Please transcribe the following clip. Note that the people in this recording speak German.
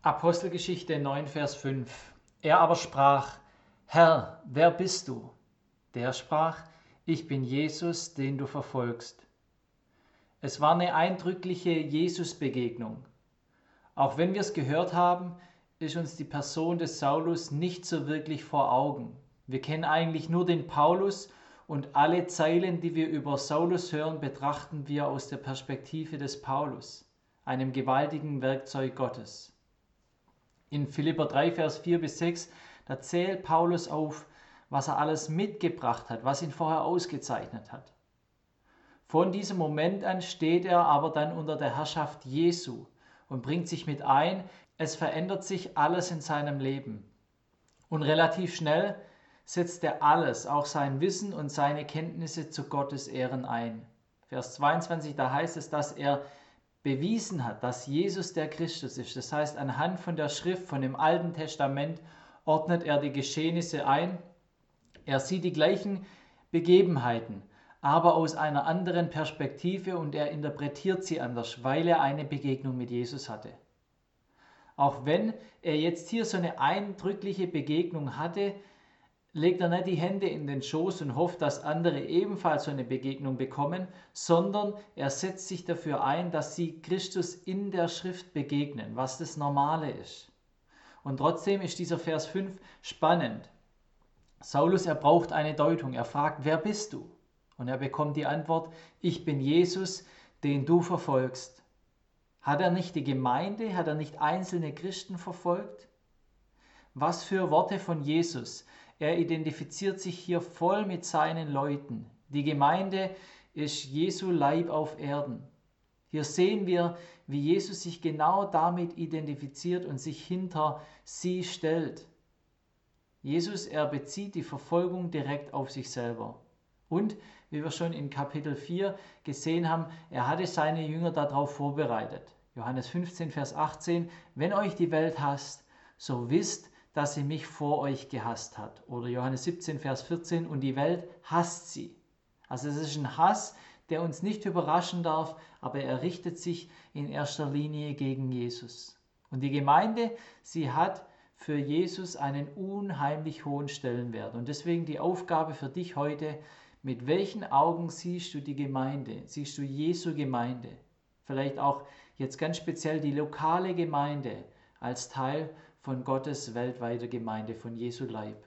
Apostelgeschichte 9, Vers 5. Er aber sprach: Herr, wer bist du? Der sprach: Ich bin Jesus, den du verfolgst. Es war eine eindrückliche Jesus-Begegnung. Auch wenn wir es gehört haben, ist uns die Person des Saulus nicht so wirklich vor Augen. Wir kennen eigentlich nur den Paulus und alle Zeilen, die wir über Saulus hören, betrachten wir aus der Perspektive des Paulus, einem gewaltigen Werkzeug Gottes. In Philipper 3, Vers 4 bis 6, da zählt Paulus auf, was er alles mitgebracht hat, was ihn vorher ausgezeichnet hat. Von diesem Moment an steht er aber dann unter der Herrschaft Jesu und bringt sich mit ein, es verändert sich alles in seinem Leben. Und relativ schnell setzt er alles, auch sein Wissen und seine Kenntnisse zu Gottes Ehren ein. Vers 22, da heißt es, dass er bewiesen hat, dass Jesus der Christus ist. Das heißt, anhand von der Schrift, von dem Alten Testament, ordnet er die Geschehnisse ein. Er sieht die gleichen Begebenheiten, aber aus einer anderen Perspektive und er interpretiert sie anders, weil er eine Begegnung mit Jesus hatte. Auch wenn er jetzt hier so eine eindrückliche Begegnung hatte, legt er nicht die Hände in den Schoß und hofft, dass andere ebenfalls so eine Begegnung bekommen, sondern er setzt sich dafür ein, dass sie Christus in der Schrift begegnen, was das Normale ist. Und trotzdem ist dieser Vers 5 spannend. Saulus, er braucht eine Deutung. Er fragt: Wer bist du? Und er bekommt die Antwort: Ich bin Jesus, den du verfolgst. Hat er nicht die Gemeinde, hat er nicht einzelne Christen verfolgt? Was für Worte von Jesus. Er identifiziert sich hier voll mit seinen Leuten. Die Gemeinde ist Jesu Leib auf Erden. Hier sehen wir, wie Jesus sich genau damit identifiziert und sich hinter sie stellt. Jesus, er bezieht die Verfolgung direkt auf sich selber. Und, wie wir schon in Kapitel 4 gesehen haben, er hatte seine Jünger darauf vorbereitet. Johannes 15, Vers 18, wenn euch die Welt hasst, so wisst, dass sie mich vor euch gehasst hat. Oder Johannes 17, Vers 14, und die Welt hasst sie. Also es ist ein Hass, der uns nicht überraschen darf, aber er richtet sich in erster Linie gegen Jesus. Und die Gemeinde, sie hat für Jesus einen unheimlich hohen Stellenwert. Und deswegen die Aufgabe für dich heute: Mit welchen Augen siehst du die Gemeinde? Siehst du Jesu Gemeinde? Vielleicht auch jetzt ganz speziell die lokale Gemeinde als Teil von Gottes weltweiter Gemeinde, von Jesu Leib.